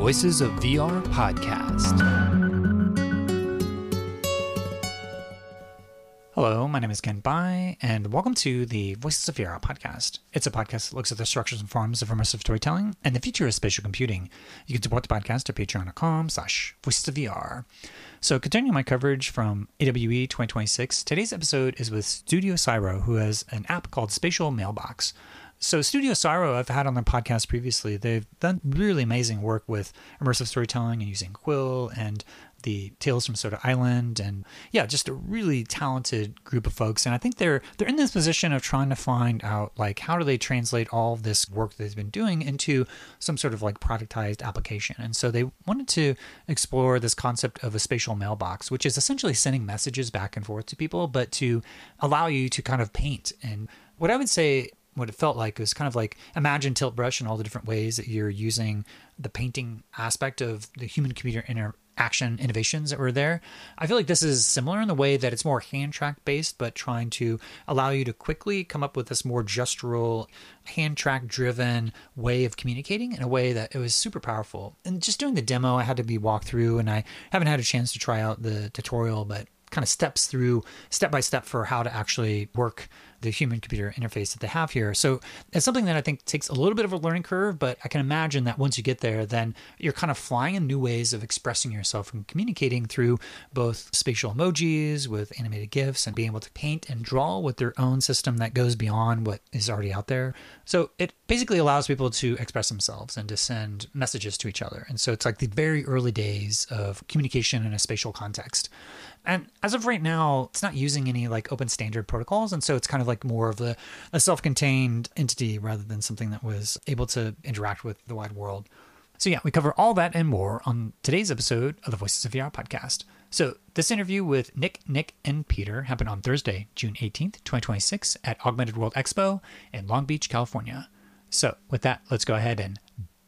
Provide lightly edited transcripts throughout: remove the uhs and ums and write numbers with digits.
Voices of VR podcast. Hello, my name is Ken Bai, and welcome to the Voices of VR podcast. It's a podcast that looks at the structures and forms of immersive storytelling and the future of spatial computing. You can support the podcast at patreon.com/voicesofvr. So continuing my coverage from AWE 2026, today's episode is with Studio Cyro, who has an app called Spatial Mailbox. So Studio Cyro, I've had on their podcast previously. They've done really amazing work with immersive storytelling and using Quill and the Tales from Soda Island, and yeah, just a really talented group of folks. And I think they're in this position of trying to find out, like, how do they translate all of this work that they've been doing into some sort of like productized application. And so they wanted to explore this concept of a spatial mailbox, which is essentially sending messages back and forth to people, but to allow you to kind of paint. And what I would say, what it felt like was kind of like imagine Tilt Brush and all the different ways that you're using the painting aspect of the human-computer interaction innovations that were there. I feel like this is similar in the way that it's more hand track based, but trying to allow you to quickly come up with this more gestural, hand track driven way of communicating in a way that it was super powerful. And just doing the demo, I had to be walked through, and I haven't had a chance to try out the tutorial, but kind of steps through step by step for how to actually work the human computer interface that they have here. So it's something that I think takes a little bit of a learning curve, but I can imagine that once you get there, then you're kind of flying in new ways of expressing yourself and communicating through both spatial emojis with animated GIFs and being able to paint and draw with their own system that goes beyond what is already out there. So it basically allows people to express themselves and to send messages to each other. And so it's like the very early days of communication in a spatial context. And as of right now, it's not using any like open standard protocols. And so it's kind of like more of a self-contained entity rather than something that was able to interact with the wide world. So yeah, we cover all that and more on today's episode of the Voices of VR podcast. So this interview with Nick, and Peter happened on Thursday, June 18th, 2026 at Augmented World Expo in Long Beach, California. So with that, let's go ahead and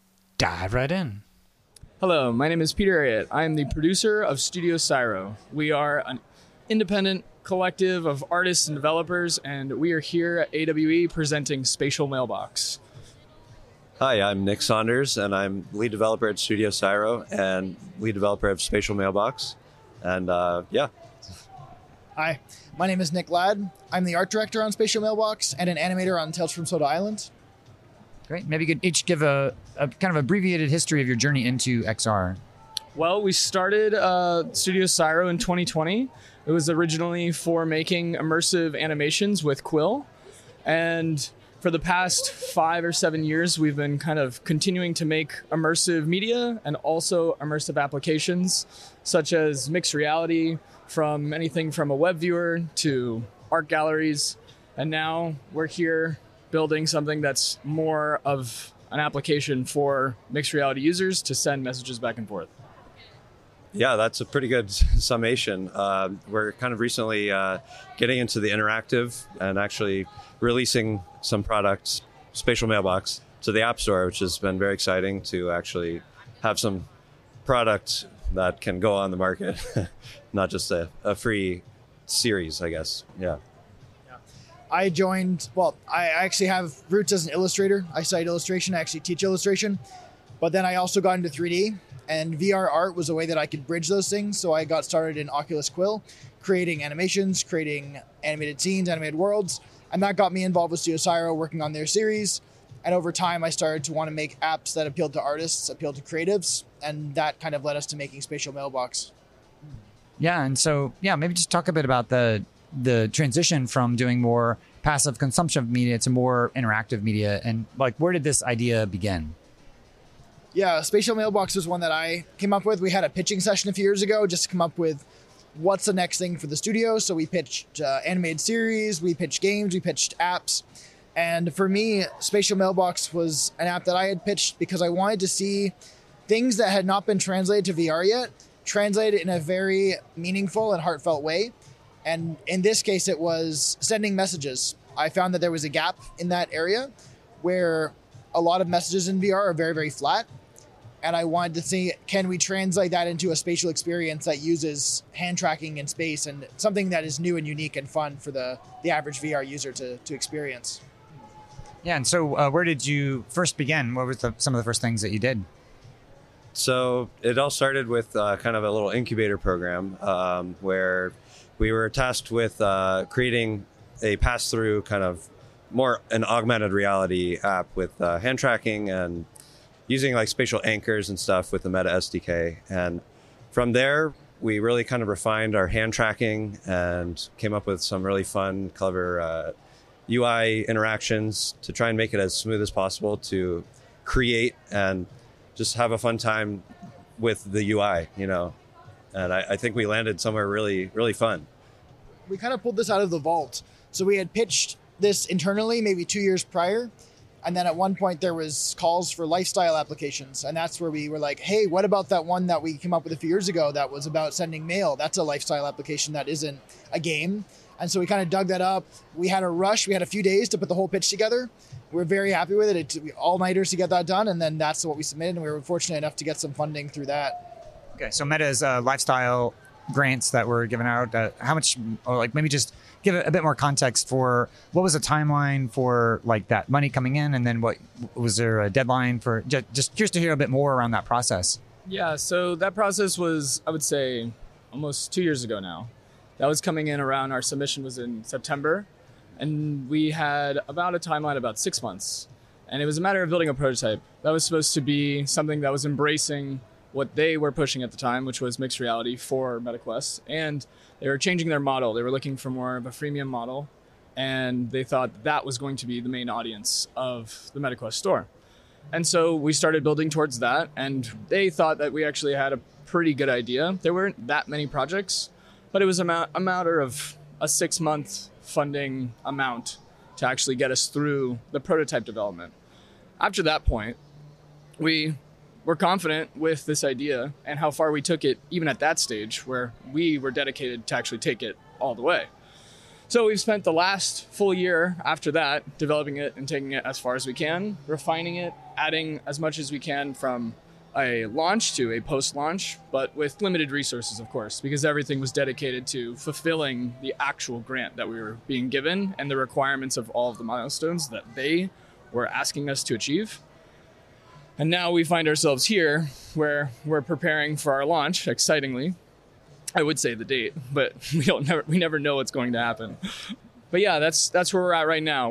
dive right in. Hello, my name is Peter Ariett. I am the producer of Studio Cyro. We are an independent collective of artists and developers, and we are here at AWE presenting Spatial Mailbox. Hi, I'm Nick Saunders, and I'm lead developer at Studio Cyro and lead developer of Spatial Mailbox. And yeah. Hi, my name is Nick Ladd. I'm the art director on Spatial Mailbox and an animator on Tales from Soda Island. Great. Maybe you could each give a kind of abbreviated history of your journey into XR. Well, we started Studio Cyro in 2020. It was originally for making immersive animations with Quill. And for the past 5 or 7 years, we've been kind of continuing to make immersive media and also immersive applications, such as mixed reality, from anything from a web viewer to art galleries. And now we're here building something that's more of an application for mixed reality users to send messages back and forth. Yeah, that's a pretty good summation. We're kind of recently getting into the interactive and actually releasing some products, Spatial Mailbox, to the App Store, which has been very exciting to actually have some product that can go on the market, not just a free series, I guess. Yeah. I actually have roots as an illustrator. I studied illustration, I actually teach illustration, but then I also got into 3D, and VR art was a way that I could bridge those things. So I got started in Oculus Quill, creating animations, creating animated scenes, animated worlds, and that got me involved with Studio Cyro, working on their series. And over time, I started to want to make apps that appealed to artists, appealed to creatives, and that kind of led us to making Spatial Mailbox. Yeah, and so, yeah, maybe just talk a bit about the transition from doing more passive consumption of media to more interactive media, and like, where did this idea begin? Yeah, Spatial Mailbox was one that I came up with. We had a pitching session a few years ago just to come up with what's the next thing for the studio. So we pitched animated series, we pitched games, we pitched apps. And for me, Spatial Mailbox was an app that I had pitched because I wanted to see things that had not been translated to VR yet, translated in a very meaningful and heartfelt way. And in this case, it was sending messages. I found that there was a gap in that area where a lot of messages in VR are very, very flat. And I wanted to see, can we translate that into a spatial experience that uses hand tracking in space and something that is new and unique and fun for the average VR user to experience. Yeah, and so where did you first begin? What were some of the first things that you did? So it all started with kind of a little incubator program where we were tasked with creating a pass-through kind of more an augmented reality app with hand tracking and using like spatial anchors and stuff with the Meta SDK. And from there, we really kind of refined our hand tracking and came up with some really fun, clever UI interactions to try and make it as smooth as possible to create and just have a fun time with the UI, you know. And I think we landed somewhere really, really fun. We kind of pulled this out of the vault. So we had pitched this internally maybe 2 years prior. And then at one point there was calls for lifestyle applications. And that's where we were like, hey, what about that one that we came up with a few years ago that was about sending mail? That's a lifestyle application that isn't a game. And so we kind of dug that up. We had a rush. We had a few days to put the whole pitch together. We're very happy with it. It took all-nighters to get that done. And then that's what we submitted. And we were fortunate enough to get some funding through that. Okay, so Meta's lifestyle grants that were given out, how much, or like maybe just give a bit more context for what was the timeline for like that money coming in, and then what was there a deadline for? Just curious to hear a bit more around that process. Yeah, so that process was, I would say, almost 2 years ago now. That was coming in around, our submission was in September, and we had about a timeline about 6 months. And it was a matter of building a prototype. That was supposed to be something that was embracing what they were pushing at the time, which was mixed reality for MetaQuest. And they were changing their model. They were looking for more of a freemium model, and they thought that was going to be the main audience of the MetaQuest store. And so we started building towards that, and they thought that we actually had a pretty good idea. There weren't that many projects, but it was a matter of a 6-month funding amount to actually get us through the prototype development. After that point, we were confident with this idea and how far we took it, even at that stage where we were dedicated to actually take it all the way. So we've spent the last full year after that developing it and taking it as far as we can, refining it, adding as much as we can from a launch to a post-launch, but with limited resources, of course, because everything was dedicated to fulfilling the actual grant that we were being given and the requirements of all of the milestones that they were asking us to achieve. And now we find ourselves here where we're preparing for our launch, excitingly. I would say the date, but we never know what's going to happen. But yeah, that's where we're at right now.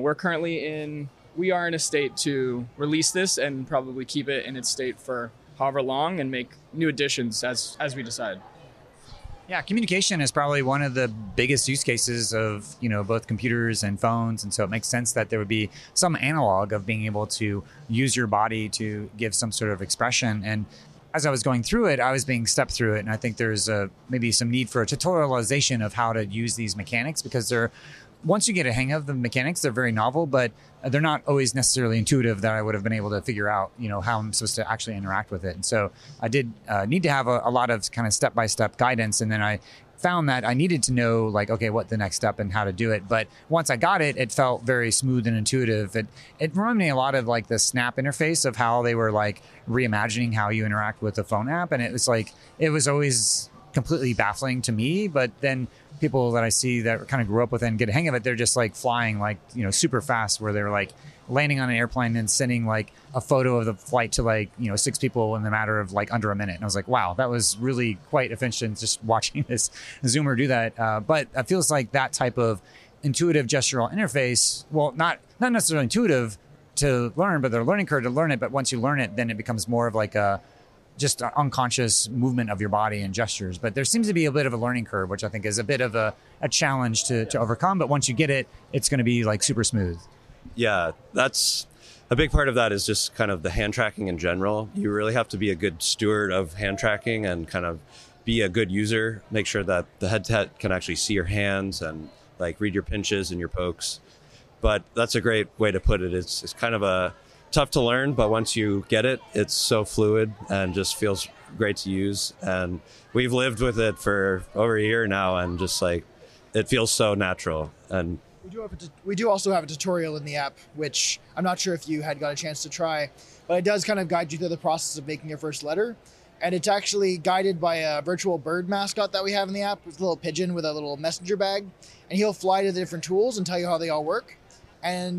We are in a state to release this and probably keep it in its state for however long and make new additions as we decide. Yeah, communication is probably one of the biggest use cases of, both computers and phones. And so it makes sense that there would be some analog of being able to use your body to give some sort of expression. And as I was going through it, I was being stepped through it. And I think there's maybe some need for a tutorialization of how to use these mechanics, because once you get a hang of the mechanics, they're very novel, but they're not always necessarily intuitive that I would have been able to figure out, how I'm supposed to actually interact with it. And so I did need to have a lot of kind of step-by-step guidance. And then I found that I needed to know, like, okay, what the next step and how to do it. But once I got it, it felt very smooth and intuitive. It reminded me a lot of like the Snap interface of how they were like reimagining how you interact with the phone app. And it was always completely baffling to me, but then people that I see that kind of grew up with it and get a hang of it, they're just like flying like, super fast, where they're like landing on an airplane and sending like a photo of the flight to like, 6 people in the matter of like under a minute. And I was like, wow, that was really quite efficient just watching this Zoomer do that. But it feels like that type of intuitive gestural interface, well, not necessarily intuitive to learn, but the learning curve to learn it. But once you learn it, then it becomes more of like just an unconscious movement of your body and gestures. But there seems to be a bit of a learning curve, which I think is a bit of a challenge to overcome. But once you get it, it's going to be like super smooth. Yeah, that's a big part of that is just kind of the hand tracking in general. You really have to be a good steward of hand tracking and kind of be a good user. Make sure that the headset can actually see your hands and like read your pinches and your pokes. But that's a great way to put it. It's kind of tough to learn, but once you get it, it's so fluid and just feels great to use. And we've lived with it for over a year now, and just like it feels so natural. And we do also have a tutorial in the app, which I'm not sure if you had got a chance to try, but it does kind of guide you through the process of making your first letter. And it's actually guided by a virtual bird mascot that we have in the app. It's a little pigeon with a little messenger bag, and he'll fly to the different tools and tell you how they all work. And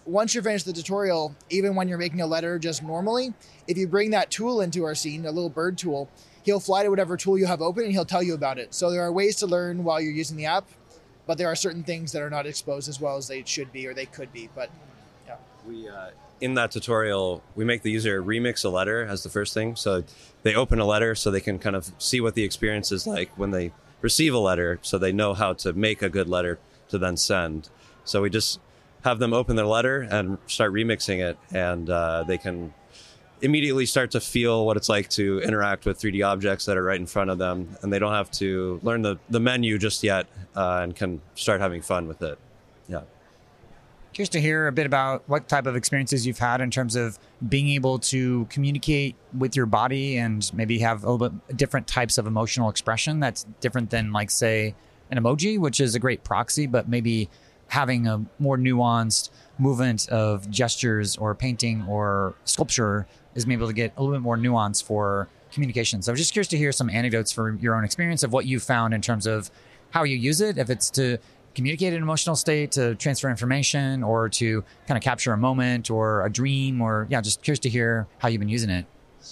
once you're finished the tutorial, even when you're making a letter just normally, if you bring that tool into our scene, a little bird tool, he'll fly to whatever tool you have open and he'll tell you about it. So there are ways to learn while you're using the app, but there are certain things that are not exposed as well as they should be or they could be. But yeah. We in that tutorial, we make the user remix a letter as the first thing. So they open a letter so they can kind of see what the experience is like when they receive a letter, so they know how to make a good letter to then send. So we just have them open their letter and start remixing it, and they can immediately start to feel what it's like to interact with 3D objects that are right in front of them, and they don't have to learn the menu just yet, and can start having fun with it. Yeah. Curious to hear a bit about what type of experiences you've had in terms of being able to communicate with your body and maybe have a little bit different types of emotional expression that's different than, like, say, an emoji, which is a great proxy, but maybe having a more nuanced movement of gestures or painting or sculpture is maybe able to get a little bit more nuance for communication. So I'm just curious to hear some anecdotes for your own experience of what you found in terms of how you use it, if it's to communicate an emotional state, to transfer information, or to kind of capture a moment or a dream, or just curious to hear how you've been using it.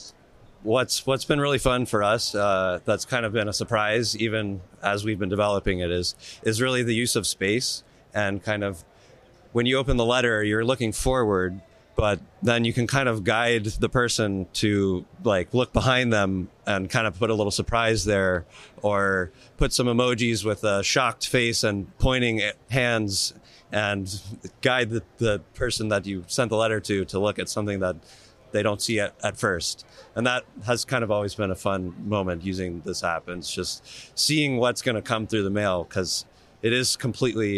What's been really fun for us, that's kind of been a surprise even as we've been developing it, is really the use of space. And kind of when you open the letter, you're looking forward, but then you can kind of guide the person to, like, look behind them and kind of put a little surprise there, or put some emojis with a shocked face and pointing hands, and guide the person that you sent the letter to look at something that they don't see at first. And that has kind of always been a fun moment using this app. And it's just seeing what's going to come through the mail, because it is completely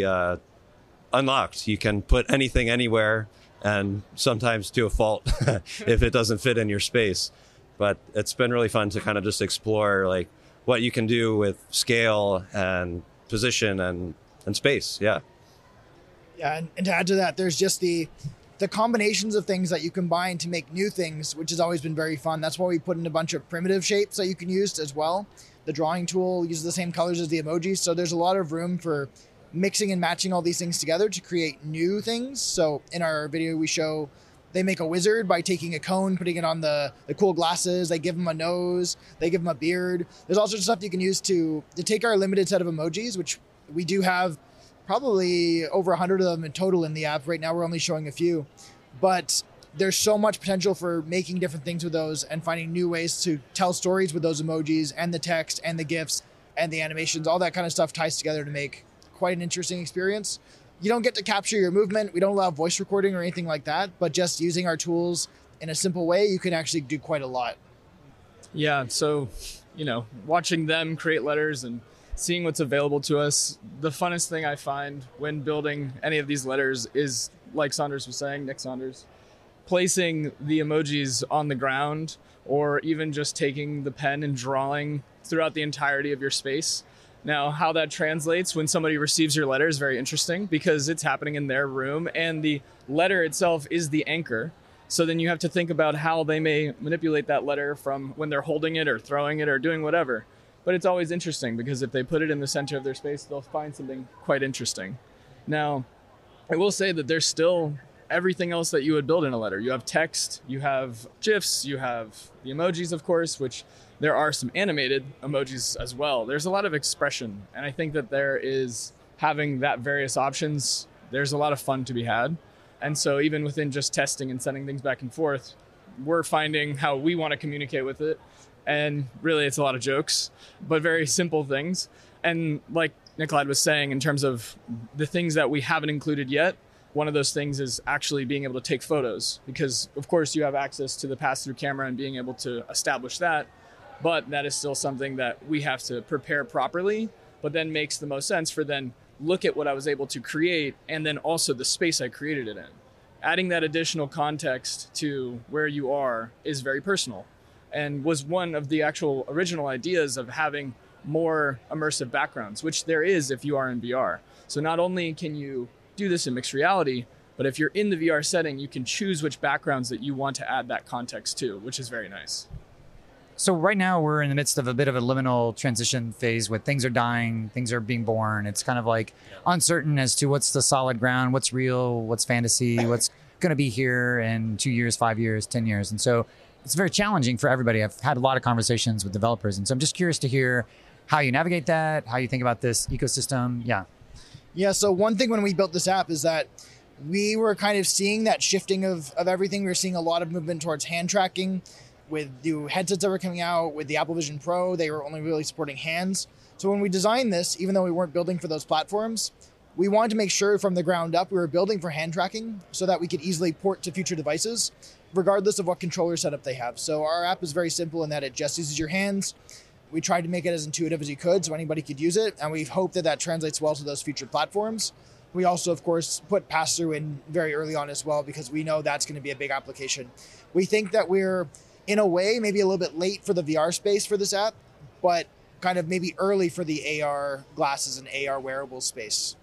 unlocked. You can put anything anywhere, and sometimes to a fault if it doesn't fit in your space. But it's been really fun to kind of just explore, like, what you can do with scale and position and space. Yeah. Yeah, and to add to that, there's just the combinations of things that you combine to make new things, which has always been very fun. That's why we put in a bunch of primitive shapes that you can use as well. The drawing tool uses the same colors as the emojis, so there's a lot of room for mixing and matching all these things together to create new things. So in our video, we show they make a wizard by taking a cone, putting it on the cool glasses. They give him a nose. They give him a beard. There's all sorts of stuff you can use to take our limited set of emojis, which we do have probably over 100 of them in total in the app. Right now, we're only showing a few. But there's so much potential for making different things with those and finding new ways to tell stories with those emojis and the text and the GIFs and the animations. All that kind of stuff ties together to make quite an interesting experience. You don't get to capture your movement. We don't allow voice recording or anything like that, but just using our tools in a simple way, you can actually do quite a lot. Yeah, so, watching them create letters and seeing what's available to us, the funnest thing I find when building any of these letters is, like Saunders was saying, Nick Saunders, placing the emojis on the ground, or even just taking the pen and drawing throughout the entirety of your space. Now, how that translates when somebody receives your letter is very interesting, because it's happening in their room and the letter itself is the anchor. So then you have to think about how they may manipulate that letter from when they're holding it or throwing it or doing whatever. But it's always interesting, because if they put it in the center of their space, they'll find something quite interesting. Now, I will say that there's still everything else that you would build in a letter. You have text, you have GIFs, you have the emojis, of course, which there are some animated emojis as well. There's a lot of expression, and I think that there is, having that various options, there's a lot of fun to be had. And so even within just testing and sending things back and forth, we're finding how we want to communicate with it. And really, it's a lot of jokes, but very simple things. And like Nikolai was saying, in terms of the things that we haven't included yet, one of those things is actually being able to take photos, because of course you have access to the pass-through camera and being able to establish that. But that is still something that we have to prepare properly, but then makes the most sense for then look at what I was able to create, and then also the space I created it in. Adding that additional context to where you are is very personal, and was one of the actual original ideas of having more immersive backgrounds, which there is if you are in VR. So not only can you do this in mixed reality, but if you're in the VR setting, you can choose which backgrounds that you want to add that context to, which is very nice. So right now we're in the midst of a bit of a liminal transition phase where things are dying, things are being born. It's kind of like uncertain as to what's the solid ground, what's real, what's fantasy, what's going to be here in 2 years, 5 years, 10 years. And so it's very challenging for everybody. I've had a lot of conversations with developers. And so I'm just curious to hear how you navigate that, how you think about this ecosystem. Yeah. Yeah, so one thing when we built this app is that we were kind of seeing that shifting of everything. We were seeing a lot of movement towards hand tracking with new headsets that were coming out. With the Apple Vision Pro, they were only really supporting hands. So when we designed this, even though we weren't building for those platforms, we wanted to make sure from the ground up we were building for hand tracking so that we could easily port to future devices, regardless of what controller setup they have. So our app is very simple in that it just uses your hands. We tried to make it as intuitive as you could so anybody could use it, and we hope that that translates well to those future platforms. We also, of course, put pass-through in very early on as well because we know that's going to be a big application. We think that we're, in a way, maybe a little bit late for the VR space for this app, but kind of maybe early for the AR glasses and AR wearable space.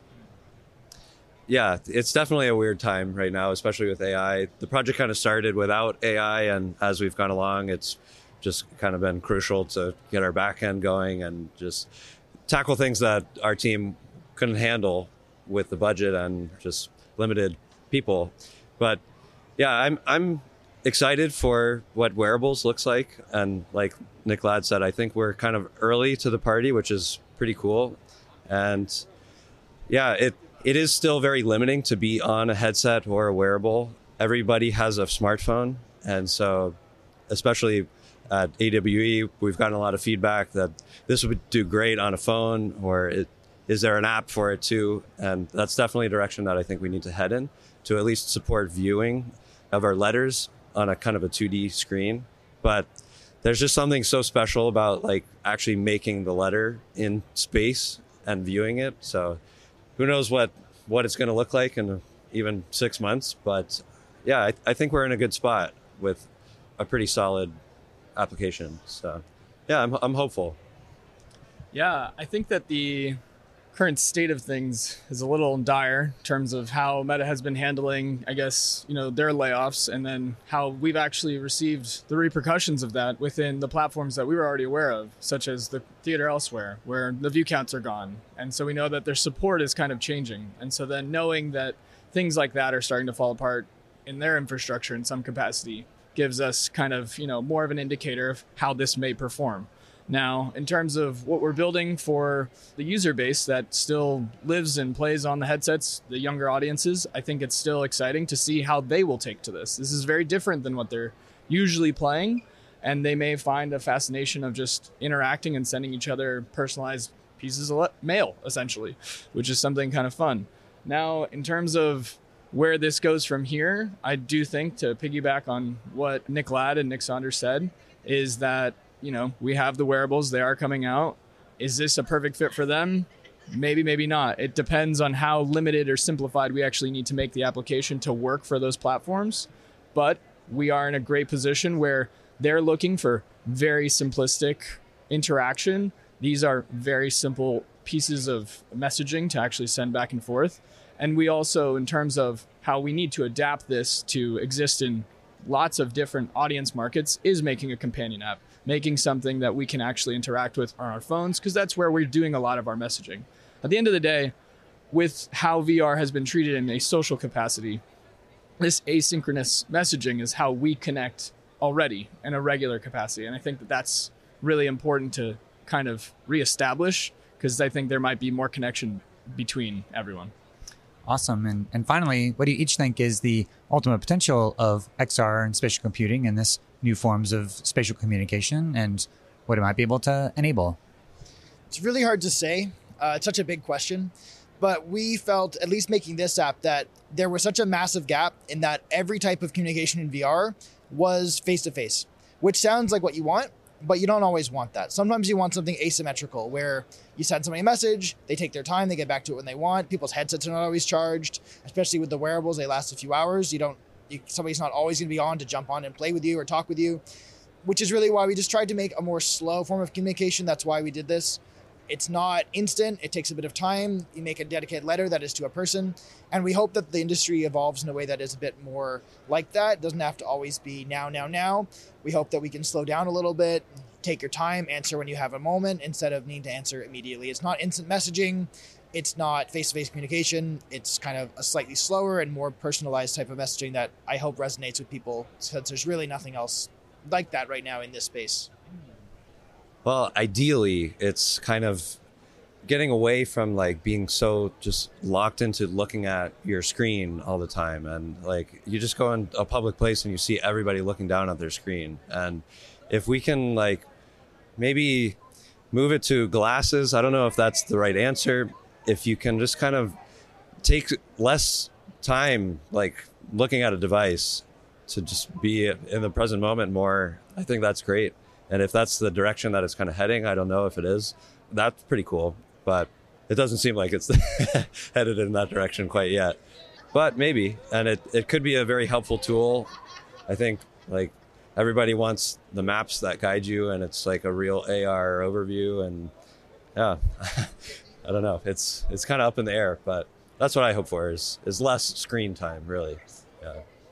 Yeah, it's definitely a weird time right now, especially with AI. The project kind of started without AI, and as we've gone along, it's just kind of been crucial to get our back end going and just tackle things that our team couldn't handle with the budget and just limited people. But yeah, I'm excited for what wearables looks like. And like Nick Ladd said, I think we're kind of early to the party, which is pretty cool. And yeah, it is still very limiting to be on a headset or a wearable. Everybody has a smartphone. And so especially at AWE, we've gotten a lot of feedback that this would do great on a phone, or is there an app for it too? And that's definitely a direction that I think we need to head in to at least support viewing of our letters on a kind of a 2D screen. But there's just something so special about like actually making the letter in space and viewing it. So who knows what it's going to look like in even 6 months. But yeah, I think we're in a good spot with a pretty solid application. So yeah, I'm hopeful. Yeah, I think that the current state of things is a little dire in terms of how Meta has been handling, I guess, their layoffs, and then how we've actually received the repercussions of that within the platforms that we were already aware of, such as the Theater Elsewhere, where the view counts are gone. And so we know that their support is kind of changing. And so then knowing that things like that are starting to fall apart in their infrastructure in some capacity gives us kind of, more of an indicator of how this may perform. Now, in terms of what we're building for the user base that still lives and plays on the headsets, the younger audiences, I think it's still exciting to see how they will take to this. This is very different than what they're usually playing, and they may find a fascination of just interacting and sending each other personalized pieces of mail, essentially, which is something kind of fun. Now, in terms of where this goes from here, I do think, to piggyback on what Nick Ladd and Nick Saunders said, is that we have the wearables, they are coming out. Is this a perfect fit for them? Maybe, maybe not. It depends on how limited or simplified we actually need to make the application to work for those platforms. But we are in a great position where they're looking for very simplistic interaction. These are very simple pieces of messaging to actually send back and forth. And we also, in terms of how we need to adapt this to exist in lots of different audience markets, is making a companion app, making something that we can actually interact with on our phones, because that's where we're doing a lot of our messaging. At the end of the day, with how VR has been treated in a social capacity, this asynchronous messaging is how we connect already in a regular capacity. And I think that that's really important to kind of reestablish, because I think there might be more connection between everyone. Awesome. And finally, what do you each think is the ultimate potential of XR and spatial computing and this new forms of spatial communication, and what it might be able to enable? It's really hard to say. It's such a big question. But we felt, at least making this app, that there was such a massive gap in that every type of communication in VR was face-to-face, which sounds like what you want, but you don't always want that. Sometimes you want something asymmetrical, where you send somebody a message, they take their time, they get back to it when they want. People's headsets are not always charged, especially with the wearables, they last a few hours. Somebody's not always going to be on to jump on and play with you or talk with you, which is really why we just tried to make a more slow form of communication. That's why we did this. It's not instant. It takes a bit of time. You make a dedicated letter that is to a person. And we hope that the industry evolves in a way that is a bit more like that. It doesn't have to always be now, now, now. We hope that we can slow down a little bit, take your time, answer when you have a moment instead of needing to answer immediately. It's not instant messaging. It's not face-to-face communication. It's kind of a slightly slower and more personalized type of messaging that I hope resonates with people, since there's really nothing else like that right now in this space. Well, ideally, it's kind of getting away from like being so just locked into looking at your screen all the time. And like you just go in a public place and you see everybody looking down at their screen. And if we can like maybe move it to glasses, I don't know if that's the right answer. If you can just kind of take less time like looking at a device to just be in the present moment more, I think that's great. And if that's the direction that it's kind of heading, I don't know if it is. That's pretty cool, but it doesn't seem like it's headed in that direction quite yet. But maybe, and it could be a very helpful tool. I think like everybody wants the maps that guide you, and it's like a real AR overview. And yeah, I don't know. It's kind of up in the air, but that's what I hope for is less screen time, really. Yeah.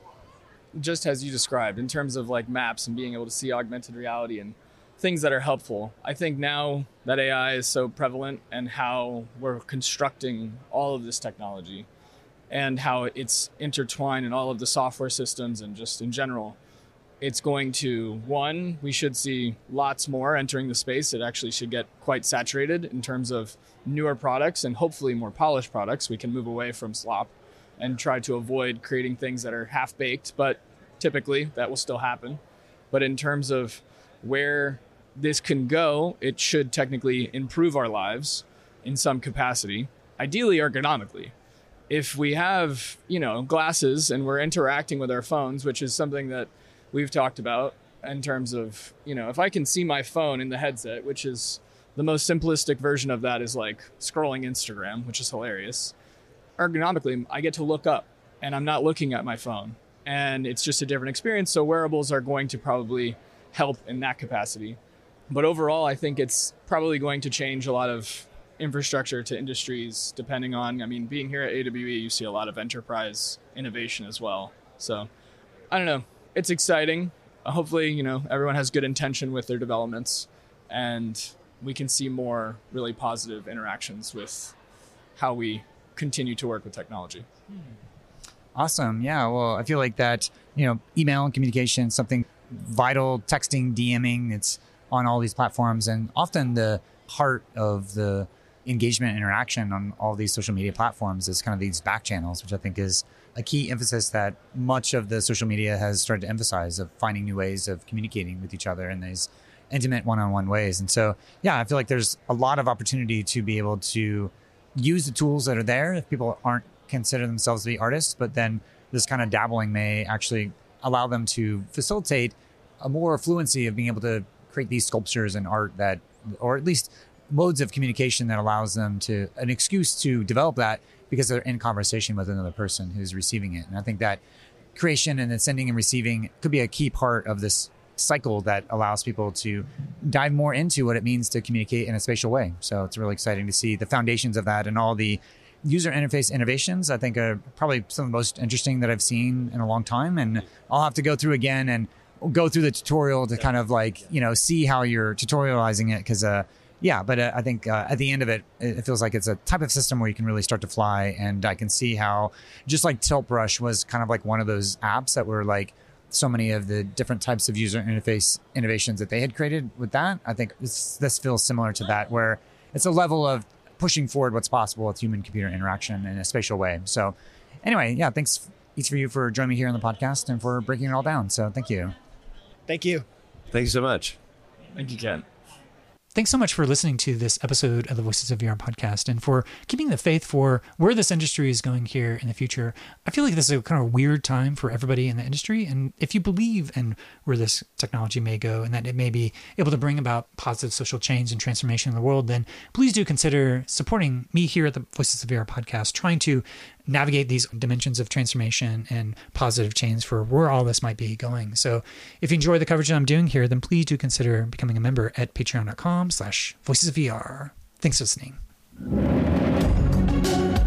Just as you described, in terms of like maps and being able to see augmented reality and things that are helpful. I think now that AI is so prevalent and how we're constructing all of this technology and how it's intertwined in all of the software systems and just in general, it's going to, one, we should see lots more entering the space. It actually should get quite saturated in terms of newer products and hopefully more polished products. We can move away from slop and try to avoid creating things that are half-baked, but typically that will still happen. But in terms of where this can go, it should technically improve our lives in some capacity, ideally ergonomically. If we have, glasses and we're interacting with our phones, which is something that we've talked about in terms of, if I can see my phone in the headset, which is the most simplistic version of that is like scrolling Instagram, which is hilarious. Ergonomically, I get to look up and I'm not looking at my phone, and it's just a different experience. So wearables are going to probably help in that capacity. But overall, I think it's probably going to change a lot of infrastructure to industries depending on, being here at AWE, you see a lot of enterprise innovation as well. So I don't know. It's exciting. Hopefully, everyone has good intention with their developments and we can see more really positive interactions with how we continue to work with technology. Awesome. Yeah. Well, I feel like that, email and communication, something vital, texting, DMing, it's on all these platforms, and often the heart of the engagement and interaction on all these social media platforms is kind of these back channels, which I think is a key emphasis that much of the social media has started to emphasize, of finding new ways of communicating with each other in these intimate one-on-one ways. And so, yeah, I feel like there's a lot of opportunity to be able to use the tools that are there if people aren't consider themselves to be artists, but then this kind of dabbling may actually allow them to facilitate a more fluency of being able to create these sculptures and art that, or at least modes of communication that allows them to an excuse to develop that because they're in conversation with another person who's receiving it. And I think that creation and then sending and receiving could be a key part of this cycle that allows people to dive more into what it means to communicate in a spatial way. So it's really exciting to see the foundations of that, and all the user interface innovations I think are probably some of the most interesting that I've seen in a long time. And I'll have to go through again and go through the tutorial to kind of see how you're tutorializing it. Cause but I think at the end of it, it feels like it's a type of system where you can really start to fly. And I can see how just like Tilt Brush was kind of like one of those apps that were like so many of the different types of user interface innovations that they had created with that. I think this feels similar to that, where it's a level of pushing forward what's possible with human computer interaction in a spatial way. So anyway, yeah, thanks each of you for joining me here on the podcast and for breaking it all down. So thank you. Thank you. Thank you so much. Thank you, Ken. Thanks so much for listening to this episode of the Voices of VR podcast and for keeping the faith for where this industry is going here in the future. I feel like this is a kind of weird time for everybody in the industry. And if you believe in where this technology may go and that it may be able to bring about positive social change and transformation in the world, then please do consider supporting me here at the Voices of VR podcast, trying to navigate these dimensions of transformation and positive change for where all this might be going. So if you enjoy the coverage that I'm doing here, then please do consider becoming a member at patreon.com/voicesofvr. Thanks for listening.